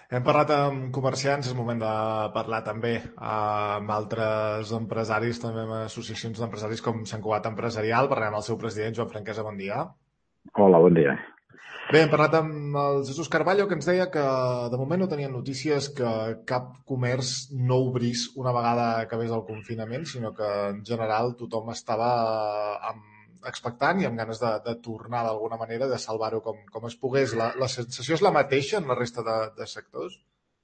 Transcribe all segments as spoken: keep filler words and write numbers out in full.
Hem parlat amb comerciants, és moment de parlar també amb altres empresaris, també amb associacions d'empresaris com Sant Cugat Empresarial. Parlem amb el seu president, Joan Franquesa, bon dia. Hola, bon dia. Bé, hem parlat amb el Jesús Carballo, que ens deia que de moment no tenien notícies que cap comerç no obrís una vegada acabés el confinament, sinó que en general tothom estava amb, expectant i amb ganes de, de tornar d'alguna manera, de salvar-ho com, com es pogués. La, la sensació és la mateixa en la resta de, de sectors?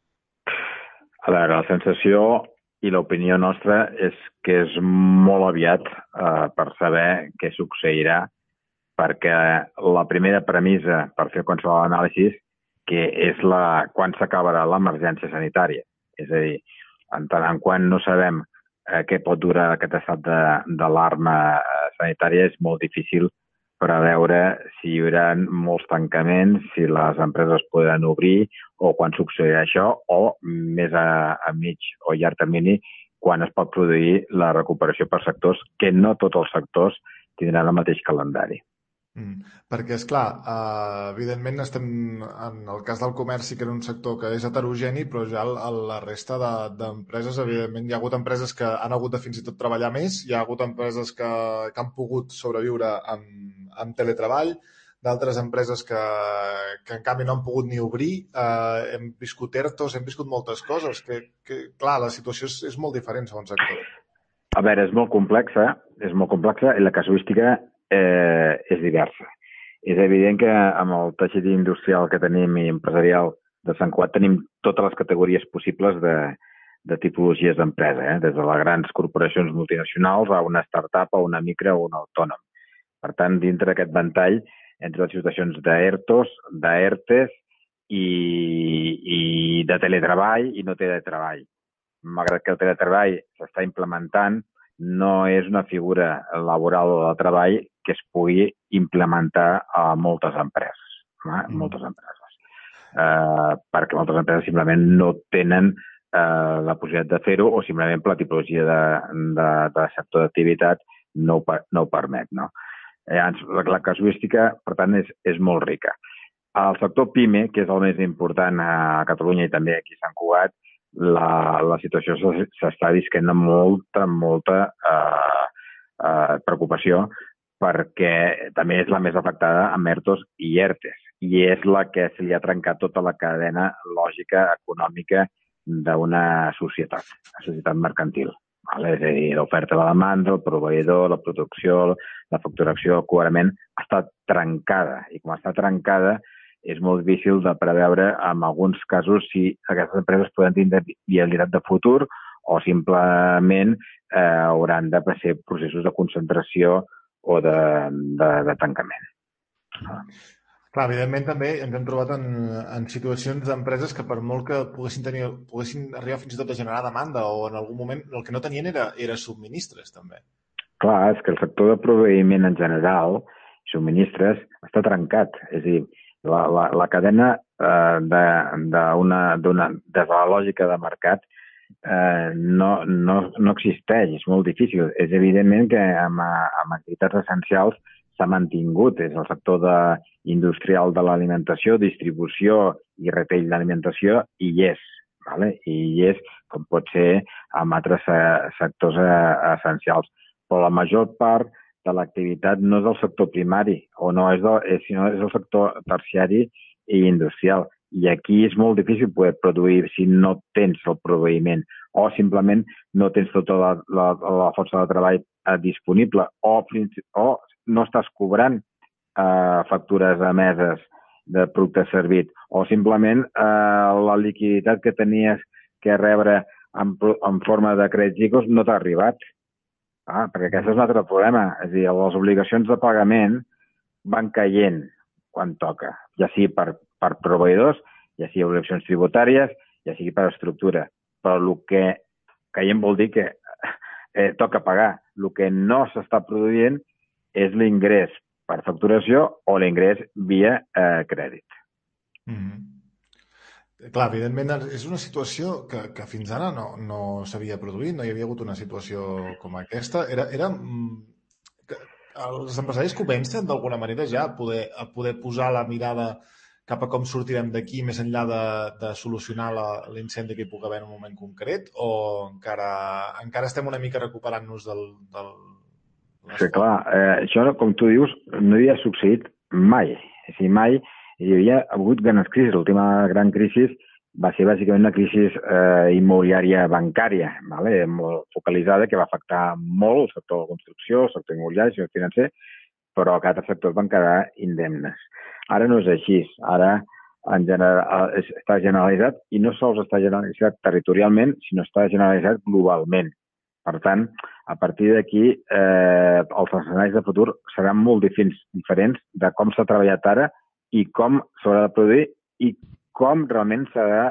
A veure, la sensació i l'opinió nostra és que és molt aviat eh, per saber què succeirà, perquè la primera premissa per fer qualsevol anàlisi que és la, quan s'acabarà l'emergència sanitària. És a dir, en tant en quant no sabem eh, què pot durar aquest estat d'alarma eh, sanitària, és molt difícil preveure si hi haurà molts tancaments, si les empreses podran obrir o quan succeirà això, o més a, a mig o llarg termini, quan es pot produir la recuperació per sectors, que no tots els sectors tindran el mateix calendari. Mm. Perquè, és clar, eh, evidentment estem, en el cas del comerç sí que era un sector que és heterogeni, però ja el- el- la resta de- d'empreses, evidentment, hi ha hagut empreses que han hagut de fins i tot treballar més, hi ha hagut empreses que, que han pogut sobreviure amb, amb teletreball, d'altres empreses que, que en canvi no han pogut ni obrir, eh, hem viscut ERTOs, hem viscut moltes coses, que, que clar, la situació és, és molt diferent segons sector. A veure, és molt complexa, és molt complexa i la casuística eh, és diversa. És evident que amb el teixit industrial que tenim i empresarial de Sant Cugat tenim totes les categories possibles de, de tipologies d'empresa, eh? Des de les grans corporacions multinacionals a una startup, a una micro o un autònom. Per tant, dintre d'aquest ventall, entre les situacions d'ERTOs, d'ERTES i, i de teletreball i no teletreball. Malgrat que el teletreball s'està implementant, no és una figura laboral o de treball que es pugui implementar a moltes empreses. Eh? Mm. Moltes empreses. Eh, perquè moltes empreses simplement no tenen eh, la possibilitat de fer-ho o simplement per la tipologia de, de, de sector d'activitat no, ho, no ho permet. No? Llavors, la, la casuística, per tant, és, és molt rica. El sector PIME, que és el més important a Catalunya i també aquí a Sant Cugat, la, la situació s'està visquent amb molta, molta eh, eh, preocupació perquè també és la més afectada amb ERTOs i ERTES i és la que se li ha trencat tota la cadena lògica econòmica d'una societat, una societat mercantil. Vale? És a dir, l'oferta, la demanda, el proveïdor, la producció, la facturació, coherament, ha estat trencada. I com està trencada, és molt difícil de preveure en alguns casos si aquestes empreses poden tindre viabilitat de futur o simplement eh, hauran de ser processos de concentració o de, de, de tancament. Clar, evidentment també ens hem trobat en, en situacions d'empreses que per molt que poguessin, tenir, poguessin arribar fins i tot a generar demanda o en algun moment el que no tenien era, era subministres també. Clar, és que el sector de proveïment en general, subministres, està trencat. És a dir, la, la, la cadena eh, de, de una, d'una, des de la lògica de mercat eh, no, no, no existeix, és molt difícil. És evidentment que amb, amb activitats essencials s'ha mantingut, és el sector de, industrial de l'alimentació, distribució i retail d'alimentació, i hi és. Vale? I hi és, com pot ser amb altres sectors essencials. Però la major part de l'activitat no és del sector primari, o no és, del, sinó és el sector terciari i industrial. I aquí és molt difícil poder produir si no tens el proveïment o simplement no tens tota la, la, la força de treball eh, disponible o, o no estàs cobrant eh, factures emeses de producte servit o simplement eh, la liquiditat que tenies que rebre en, en forma de crèdits ICOs no t'ha arribat. Ah, perquè aquest és un altre problema. És a dir, les obligacions de pagament van caient quan toca, ja sigui per, per proveïdors, ja sigui obligacions tributàries, ja sigui per estructura. Però el que caient vol dir que eh, toca pagar. El que no s'està produint és l'ingrés per facturació o l'ingrés via eh, crèdit. Mm-hmm. Clar, evidentment és una situació que, que fins ara no, no s'havia produït, no hi havia hagut una situació com aquesta. Era, era, que els empresaris comencen d'alguna manera ja a poder, a poder posar la mirada cap a com sortirem d'aquí més enllà de, de solucionar l'incendi que hi pugui haver en un moment concret, o encara, encara estem una mica recuperant-nos del, del Sí, clar, eh, això, com tu dius, no havia succeït mai. O sigui, mai hi havia hagut grans crisis. L'última gran crisi va ser bàsicament una crisi eh, immobiliària bancària, vale? Molt focalitzada, que va afectar molt el sector de la construcció, el sector immobiliari, el sector financer, però que altres sectors van quedar indemnes. Ara no és així. Ara en general, està generalitzat, i no sols està generalitzat territorialment, sinó està generalitzat globalment. Per tant, a partir d'aquí, eh, els escenaris de futur seran molt diferents de com s'ha treballat ara i com s'haurà de produir i com realment s'ha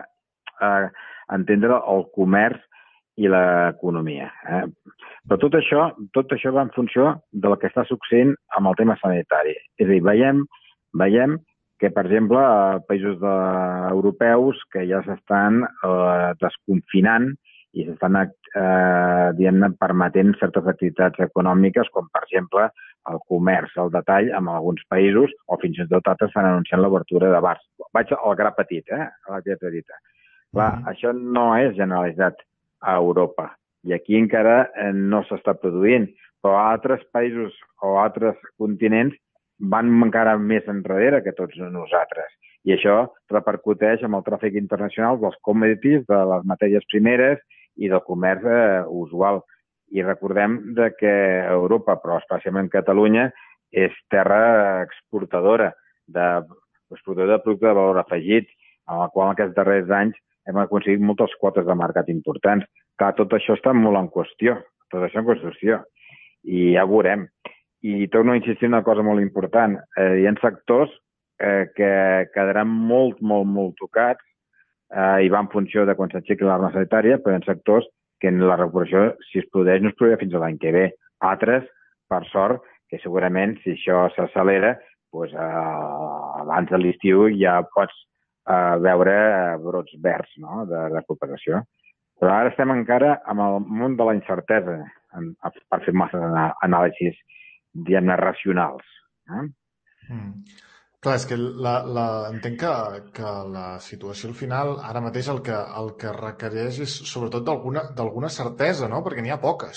d'entendre eh, el comerç i l'economia. Eh? Però tot això, tot això va en funció del que està succeint amb el tema sanitari. És a dir, veiem, veiem que, per exemple, a països de, europeus que ja s'estan eh, desconfinant i s'estan eh, diguem-ne permetent certes activitats econòmiques, com per exemple el comerç, el detall, en alguns països, o fins i tot altres estan anunciant l'obertura de bars. Vaig al gra petit, eh? A l'activitat petita. Clar, mm-hmm. Això no és generalitzat a Europa, i aquí encara eh, no s'està produint, però altres països o altres continents van encara més enrere que tots nosaltres. I això repercuteix amb el tràfic internacional dels commodities, de les matèries primeres i del comerç eh, usual. I recordem de que Europa, però especialment Catalunya, és terra exportadora de, exportadora de producte de valor afegit, amb el qual aquests darrers anys hem aconseguit moltes quotes de mercat importants. Clar, tot això està molt en qüestió, tot això en construcció, i ja ho veurem. I torno a insistir en una cosa molt important. Eh, hi ha sectors eh, que quedaran molt, molt, molt tocats eh, i va en funció de quan s'aixequi l'arma sanitària, però hi ha sectors que en la recuperació, si es produeix, no es produirà fins a l'any que ve. Altres, per sort, que segurament, si això s'accelera, doncs, eh, abans de l'estiu ja pots eh, veure brots verds, no?, de recuperació. Però ara estem encara amb el món de la incertesa, en, per fer massa anàlisis, diguem-ne, racionals. Eh? Mm. Clar, és que la, la, entenc que, que la situació al final, ara mateix el que, el que requereix és sobretot d'alguna certesa, no? Perquè n'hi ha poques.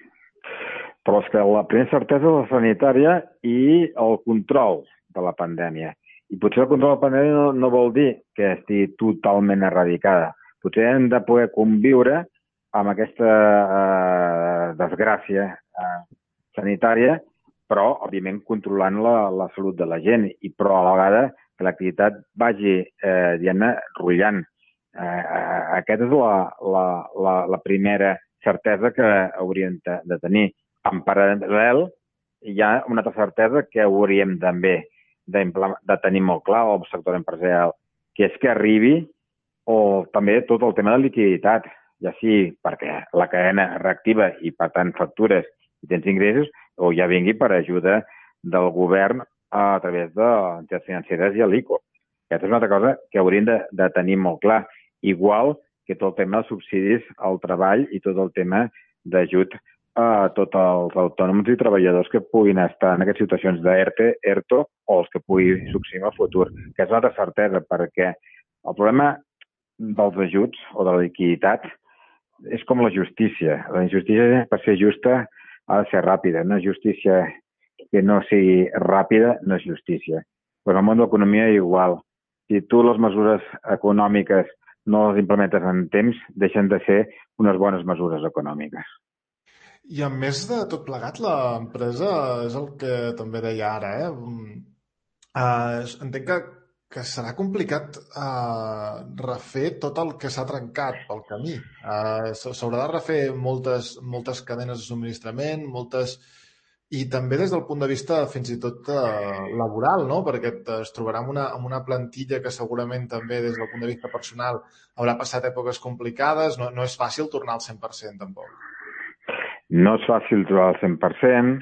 Però és que la primera certesa és la sanitària i el control de la pandèmia. I potser el control de la pandèmia no, no vol dir que estigui totalment erradicada. Potser hem de poder conviure amb aquesta eh, desgràcia eh, sanitària, però, òbviament, controlant la, la salut de la gent, i però a la vegada que l'activitat vagi, eh, diguem-ne, rotllant. Eh, aquesta és la, la, la, la primera certesa que hauríem de, de tenir. En paral·lel, hi ha una altra certesa que hauríem també de, de tenir molt clar al sector empresarial, que és que arribi o també tot el tema de liquiditat, ja sí perquè la cadena reactiva i, per tant, factures i tens ingressos, o ja vingui per ajuda del govern a través de entitats financeres i l'I C O. Aquesta és una altra cosa que hauríem de, de tenir molt clar. Igual que tot el tema de subsidis al treball i tot el tema d'ajut a tots els autònoms i treballadors que puguin estar en aquestes situacions d'ERTE, ERTO, o els que pugui succeir en el futur. Que és una altra certesa, perquè el problema dels ajuts o de la liquiditat és com la justícia. La justícia, per ser justa, ha de ser ràpida. Una justícia que no sigui ràpida no és justícia. Però en el món de l'economia igual. Si tu les mesures econòmiques no les implementes en temps, deixen de ser unes bones mesures econòmiques. I a més de tot plegat, l'empresa és el que també deia ara, eh? Uh, entenc que, que serà complicat uh, refer tot el que s'ha trencat pel camí. Uh, s'haurà de refer moltes, moltes cadenes de subministrament, moltes... I també des del punt de vista fins i tot uh, laboral, no? Perquè es trobarà amb una, amb una plantilla que segurament també des del punt de vista personal haurà passat èpoques complicades. No, no és fàcil tornar al cent per cent, tampoc. No és fàcil trobar el cent per cent.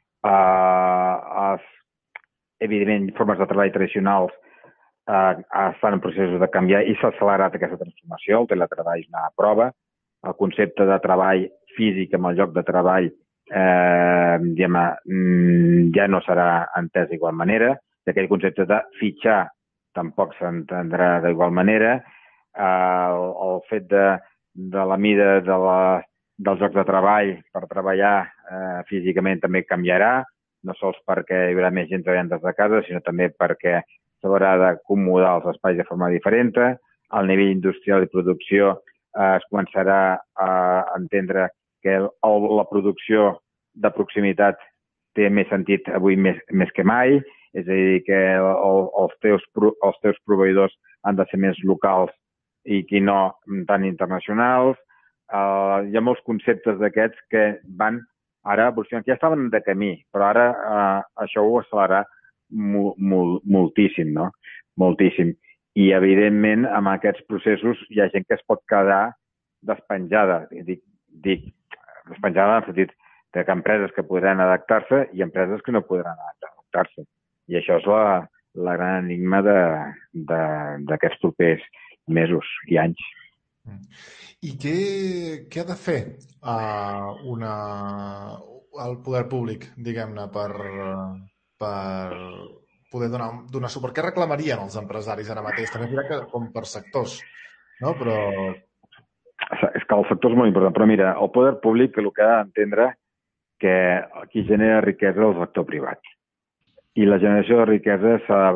Uh, es, evidentment, formes de treball tradicionals uh, estan en processos de canviar i s'ha accelerat aquesta transformació. El teletreball és una prova. El concepte de treball físic amb el lloc de treball eh, diguem, ja no serà entès d'igual manera. D'aquell concepte de fitxar tampoc s'entendrà d'igual manera. Eh, el, el fet de, de la mida de la, dels llocs de treball per treballar eh, físicament també canviarà, no sols perquè hi haurà més gent treballant des de casa, sinó també perquè s'haurà d'acomodar els espais de forma diferent. Al nivell industrial i producció eh, es començarà a entendre que el, la producció de proximitat té més sentit avui més, més que mai, és a dir, que el, els, teus, els teus proveïdors han de ser més locals i qui no tan internacionals. Uh, hi ha molts conceptes d'aquests que van ara evolucionant. Ja estaven de camí, però ara uh, això ho accelerarà mo, mo, moltíssim, no? Moltíssim. I, evidentment, amb aquests processos hi ha gent que es pot quedar despenjada. Dic, dic despenjada en el sentit de que empreses que podran adaptar-se i empreses que no podran adaptar-se. I això és la, la gran enigma d'aquests propers mesos i anys. I què, què ha de fer uh, una, el poder públic, diguem-ne, per, per poder donar, donar suport? Què reclamarien els empresaris ara mateix? També dirà que com per sectors, no? Però... És que el sector és molt important, però mira, el poder públic el que ha d'entendre que qui genera riquesa és el sector privat. I la generació de riquesa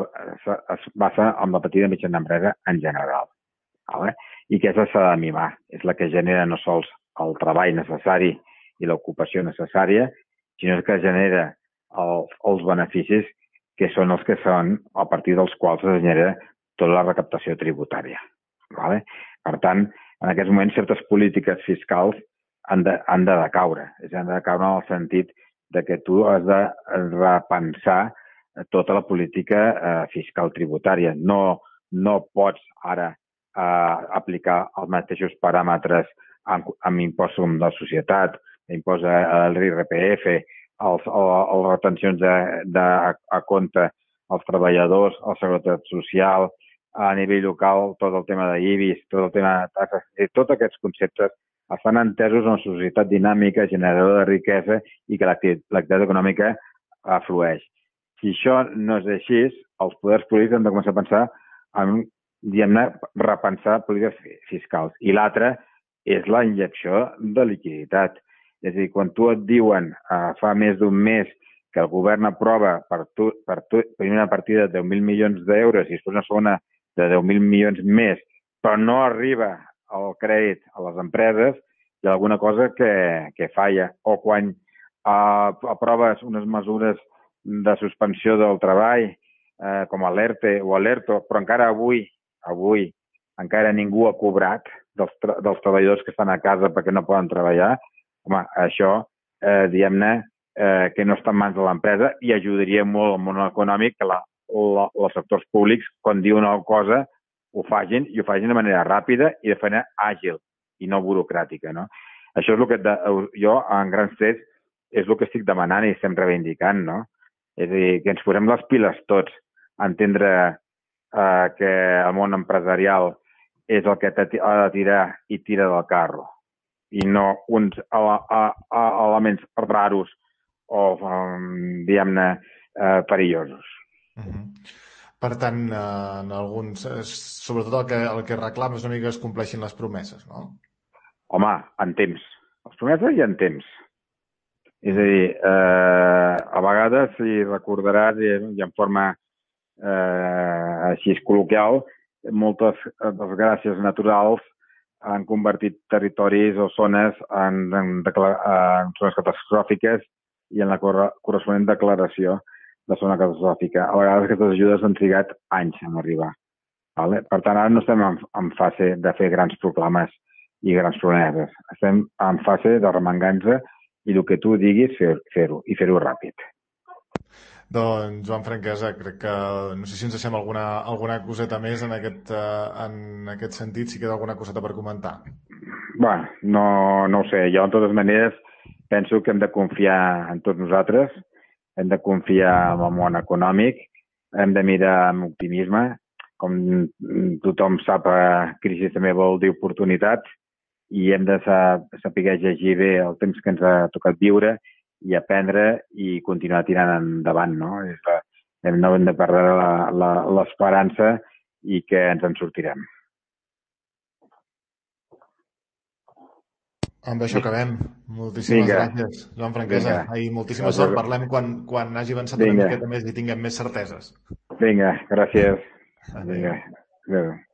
es basa en la petita i mitjana empresa en general. Vale? I aquesta s'ha de mimar. És la que genera no sols el treball necessari i l'ocupació necessària, sinó que genera el, els beneficis que són els que són a partir dels quals es genera tota la recaptació tributària. Vale? Per tant, en aquests moments, certes polítiques fiscals han de, han de decaure. És han de decaure en el sentit de que tu has de repensar tota la política eh, fiscal tributària. No, no pots ara eh, aplicar els mateixos paràmetres amb, amb impostos de societat, impost de l'I R P F, els, les retencions de, de, a, a compte als treballadors, la seguretat social, a nivell local, tot el tema d'I B I S, tot el tema de taxes, i tots aquests conceptes estan entesos en una societat dinàmica, generadora de riquesa i que l'activitat econòmica aflueix. Si això no és així, els poders polítics han de començar a pensar en, diguem-ne, repensar polítiques fiscals. I l'altre és la injecció de liquiditat. És a dir, quan tu et diuen eh, fa més d'un mes que el govern aprova per, tu, per, tu, per una partida de deu mil milions d'euros i després una segona de deu mil milions més, però no arriba el crèdit a les empreses, hi ha alguna cosa que, que falla. O quan uh, aproves unes mesures de suspensió del treball, eh, com l'ERTE o l'ERTO, però encara avui, avui, encara ningú ha cobrat dels, tra dels treballadors que estan a casa perquè no poden treballar, home, això, eh, diguem-ne, eh, que no està en mans de l'empresa i ajudaria molt al món econòmic que la, la, els sectors públics, quan diuen una cosa, ho facin i ho facin de manera ràpida i de manera àgil i no burocràtica, no? Això és el que de, jo, en grans trets, és el que estic demanant i estem reivindicant, no? És a dir, que ens posem les piles tots a entendre eh, que el món empresarial és el que ha de tirar i tira del carro i no uns a, a, a elements raros o, um, diguem-ne, eh, perillosos. Uh-huh. Per tant, eh, en alguns, sobretot el que, el que reclama és una mica que es compleixin les promeses, no? Home, en temps. Les promeses i en temps. És a dir, eh, a vegades, si recordaràs, i, i en forma eh, així col·loquial, moltes desgràcies naturals han convertit territoris o zones en, en, en zones catastròfiques i en la corresponent declaració de zona catastròfica. A vegades aquestes ajudes han trigat anys en arribar. Vale? Per tant, ara no estem en, en fase de fer grans proclames i grans promeses. Estem en fase de remengar-nos i el que tu diguis, fer-ho, fer i fer-ho ràpid. Doncs, Joan Franquesa, crec que no sé si ens deixem alguna, alguna coseta més en aquest, uh, en aquest sentit, si queda alguna coseta per comentar. Bé, no, no ho sé. Jo, de totes maneres, penso que hem de confiar en tots nosaltres, hem de confiar en el món econòmic, hem de mirar amb optimisme. Com tothom sap, crisi també vol dir oportunitat i hem de saber llegir bé el temps que ens ha tocat viure i aprendre i continuar tirant endavant, no? És la, no hem de perdre l'esperança i que ens en sortirem. Amb això acabem. Moltíssimes Vinga, gràcies, Joan Franquesa. vinga. I moltíssima sort. Parlem quan, quan hagi avançat una Vinga, miqueta més i tinguem més certeses. vinga, gràcies. Adéu. Vinga, adéu.